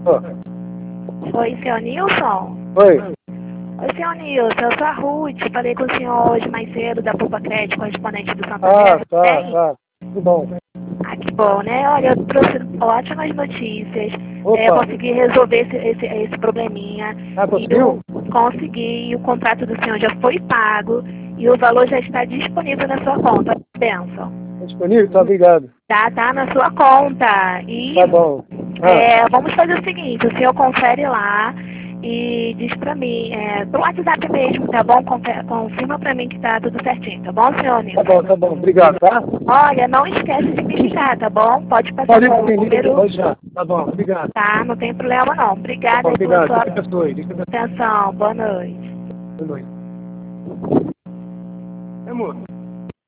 Oi, senhor Nilson? Oi. Oi, senhor Nilson, eu sou a Ruth, falei com o senhor hoje mais cedo da Poupa Crédito, correspondente do Santander. Tá. Tudo bom. Ah, que bom, né? Olha, eu trouxe ótimas notícias. Opa. Eu consegui resolver esse probleminha. Conseguiu? Consegui, e o contrato do senhor já foi pago e o valor já está disponível na sua conta. Benção. Tá disponível? Tá, obrigado. Tá na sua conta. E Tá bom. vamos fazer o seguinte, o senhor confere lá e diz pra mim, pro WhatsApp mesmo, tá bom? Confirma pra mim que tá tudo certinho, tá bom, senhor Nilson? Tá bom, obrigado, tá? Olha, não esquece de me ligar, tá bom? Pode passar o número. Pode já. Tá bom, obrigado. Tá, não tem problema não. Obrigada Tá bom, aí pela obrigado. sua Deus abençoe. atenção. Boa noite. Boa noite. Amor.